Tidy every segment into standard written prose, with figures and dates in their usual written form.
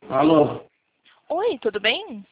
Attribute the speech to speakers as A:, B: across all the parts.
A: Alô?
B: Oi, tudo bem?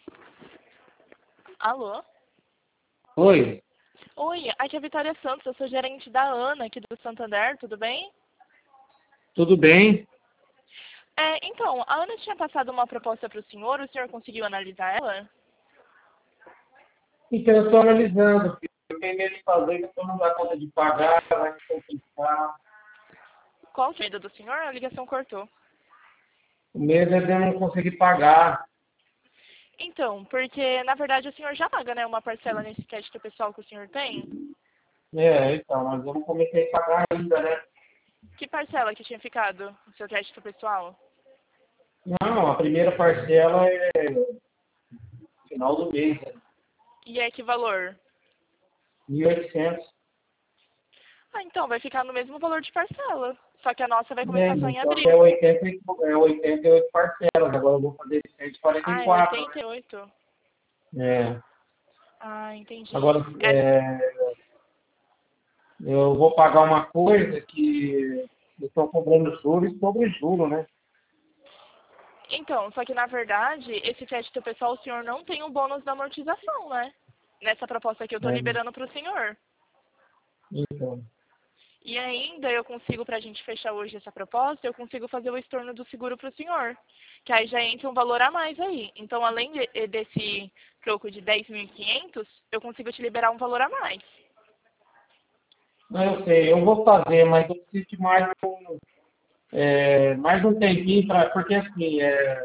B: Alô?
A: Oi?
B: Oi, aqui é a Vitória Santos, eu sou gerente da Ana aqui do Santander, tudo bem?
A: Tudo bem?
B: Então, a Ana tinha passado uma proposta para o senhor conseguiu analisar ela?
A: Então, eu estou analisando, filho. Eu tenho medo de fazer, porque eu não dá conta de pagar, vai me complicar.
B: Qual o medo do senhor? A ligação cortou.
A: O medo é de eu não conseguir pagar.
B: Então, porque na verdade o senhor já paga, né, uma parcela nesse crédito pessoal que o senhor tem?
A: Então, mas eu não comecei a pagar ainda, né?
B: Que parcela que tinha ficado no seu crédito pessoal?
A: Não, a primeira parcela é no final do mês, né?
B: E é que valor?
A: 1.800.
B: Ah, então, vai ficar no mesmo valor de parcela. Só que a nossa vai começar só em
A: Só que é
B: abril.
A: 88 parcelas, agora eu vou fazer de
B: Ah, é
A: 144, né?
B: 88.
A: É.
B: Ah, entendi.
A: Agora, eu vou pagar uma coisa que estão cobrando juros sobre juro, né?
B: Então, só que na verdade, esse crédito pessoal, o senhor não tem o bônus da amortização, né? Nessa proposta que eu tô
A: É,
B: liberando pro senhor.
A: então,
B: E ainda eu consigo, pra gente fechar hoje essa proposta, eu consigo fazer o estorno do seguro pro senhor. Que aí já entra um valor a mais aí. Então, além desse troco de 10.500, eu consigo te liberar um valor a mais.
A: não, eu sei, eu vou fazer, mas eu preciso de mais um tempinho, porque assim,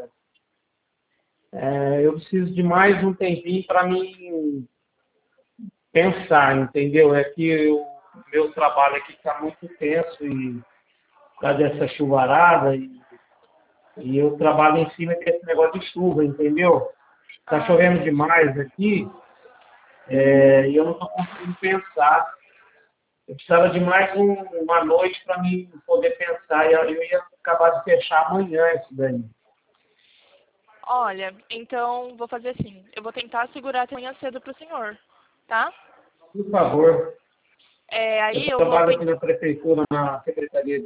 A: eu preciso de mais um tempinho para mim pensar, entendeu? É que o meu trabalho aqui está muito tenso e por causa dessa chuvarada e eu trabalho em cima desse negócio de chuva, entendeu? Está
B: Ah,
A: chovendo
B: entendi.
A: demais aqui, e eu não estou conseguindo pensar. Eu precisava de mais uma noite para mim poder pensar, e eu ia acabar de fechar amanhã isso daí.
B: Olha, então vou fazer assim. Eu vou tentar segurar até amanhã cedo pro senhor, tá?
A: Por favor, eu
B: Aí eu vou
A: trabalho aqui
B: tentar.
A: na prefeitura, na Secretaria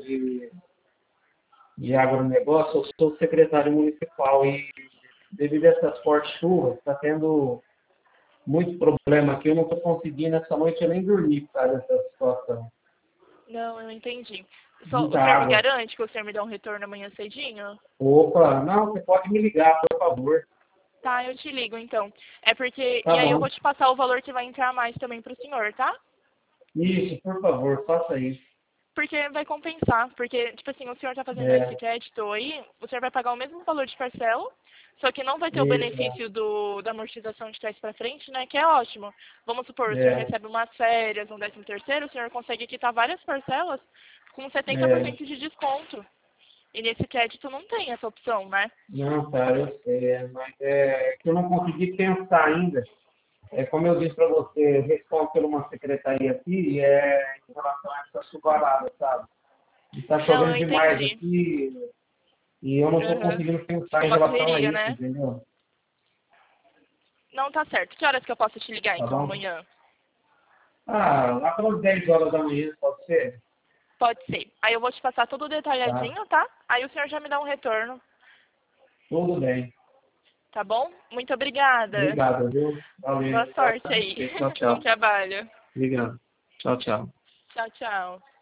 A: de Agronegócio, eu sou secretário municipal e devido a essas fortes chuvas, está tendo muito problema aqui. Eu não estou conseguindo essa noite eu nem dormir por causa dessa situação.
B: Não, eu entendi. O
A: Muita
B: senhor me
A: água.
B: garante que o senhor me dá um retorno amanhã cedinho?
A: Opa, não, você pode me ligar, por favor.
B: Tá, eu te ligo então. É porque.
A: Tá
B: E aí eu
A: bom.
B: vou te passar o valor que vai entrar a mais também pro senhor, tá?
A: Isso, por favor, faça isso.
B: Porque vai compensar. Porque, tipo assim, o senhor tá fazendo esse
A: É,
B: crédito aí, o senhor vai pagar o mesmo valor de parcela, só que não vai ter o
A: isso,
B: benefício da amortização de trás pra frente, né? Que é ótimo. Vamos supor, o senhor
A: é,
B: recebe umas férias, um 13º, o senhor consegue quitar várias parcelas com
A: é.
B: 70% de desconto. E nesse crédito não tem essa opção, né?
A: Não, cara, eu sei, mas é que eu não consegui pensar ainda. É como eu disse para você, eu respondo por uma secretaria aqui e em relação a essa chuvarada, sabe? Está
B: Não, eu
A: chovendo demais
B: entendi.
A: aqui e eu não estou
B: Uhum.
A: conseguindo
B: Fica
A: pensar em
B: uma
A: relação a
B: correria,
A: isso,
B: né?
A: entendeu?
B: Não, tá certo. Que horas que eu posso te ligar,
A: Tá
B: então,
A: bom?
B: amanhã?
A: Ah, lá pelas 10 horas da manhã, pode ser?
B: Pode ser. Aí eu vou te passar tudo
A: Tá?
B: detalhadinho, tá? Aí o senhor já me dá um retorno,
A: Tudo bem.
B: tá bom? Muito obrigada.
A: Obrigado, viu?
B: Boa
A: Valeu.
B: sorte aí.
A: Tchau,
B: Bom
A: tchau.
B: trabalho.
A: Obrigado. Tchau, tchau.
B: Tchau, tchau.